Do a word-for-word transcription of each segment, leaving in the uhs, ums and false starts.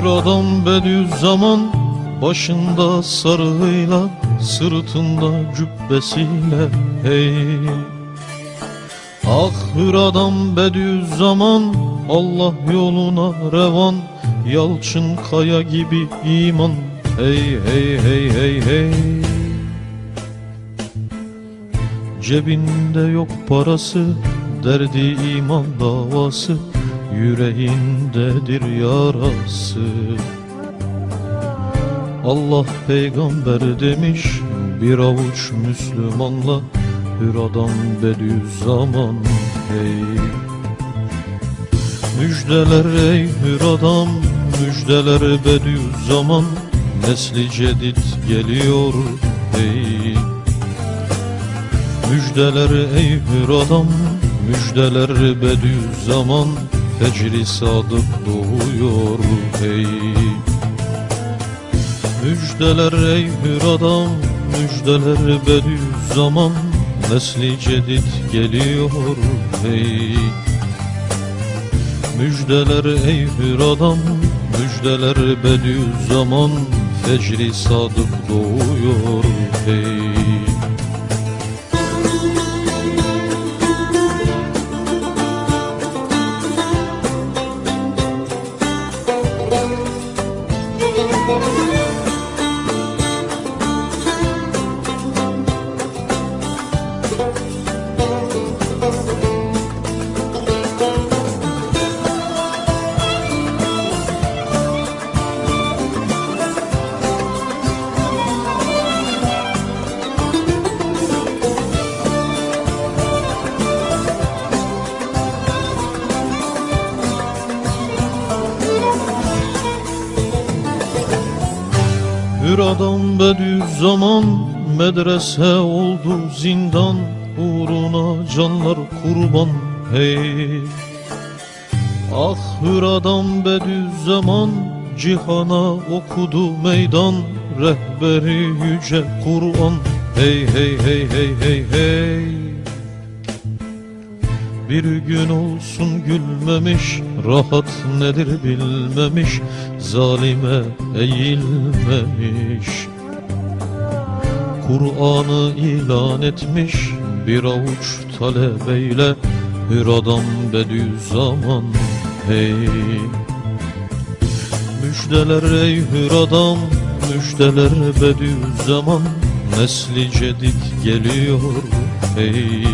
Hür adam Bediüzzaman, başında sarığıyla, sırtında cübbesiyle hey. Ah hür adam Bediüzzaman, Allah yoluna revan, yalçın kaya gibi iman hey hey hey hey hey. Cebinde yok parası, derdi iman davası, yüreğindedir yarası. Allah peygamber demiş, bir avuç Müslümanla hür adam Bediüzzaman hey. Müjdeler ey hür adam, müjdeler Bediüzzaman, nesli cedid geliyor hey. Müjdeler ey hür adam, müjdeler Bediüzzaman, fecri sadık doğuyor hey. Müjdeler ey hür adam, müjdeler Bediüzzaman, nesli cedid geliyor hey. Müjdeler ey hür adam, müjdeler Bediüzzaman, fecri sadık doğuyor hey. Hür adam Bediüzzaman, medrese oldu zindan, uğruna canlar kurban hey. Ah hür adam Bediüzzaman, cihana okudu meydan, rehberi yüce Kur'an hey hey hey hey hey hey. Bir gün olsun gülmemiş, rahat nedir bilmemiş, zalime eğilmemiş. Kur'an'ı ilan etmiş, bir avuç talebeyle hür adam Bediüzzaman hey. Müjdeler ey hür adam, müjdeler Bediüzzaman, nesli cedid geliyor hey.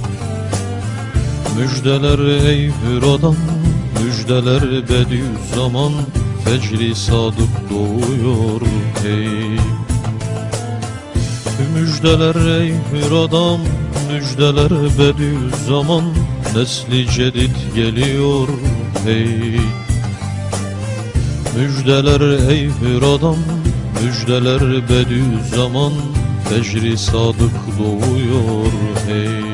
Müjdeler ey hür adam, müjdeler Bediüzzaman, fecri sadık doğuyor hey. Müjdeler ey hür adam, müjdeler Bediüzzaman, nesli cedid geliyor hey. Müjdeler ey hür adam, müjdeler Bediüzzaman, fecri sadık doğuyor hey.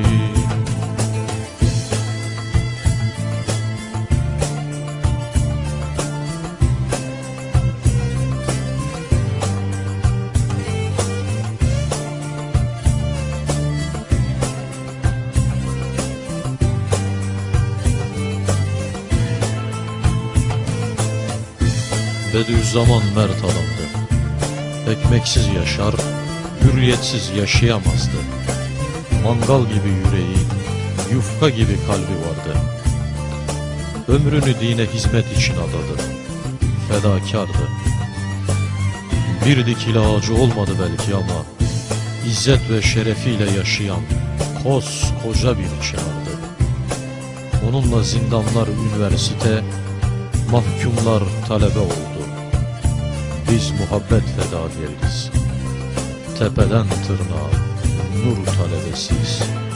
Bediüzzaman mert adamdı. Ekmeksiz yaşar, hürriyetsiz yaşayamazdı. Mangal gibi yüreği, yufka gibi kalbi vardı. Ömrünü dine hizmet için adadı. Fedakardı. Bir dikili ağacı olmadı belki ama İzzet ve şerefiyle yaşayan koskoca bir çınardı. Onunla zindanlar üniversite, mahkumlar talebe oldu. Biz muhabbet fedageriyiz. Tepeden tırnağa nur talebesiyiz.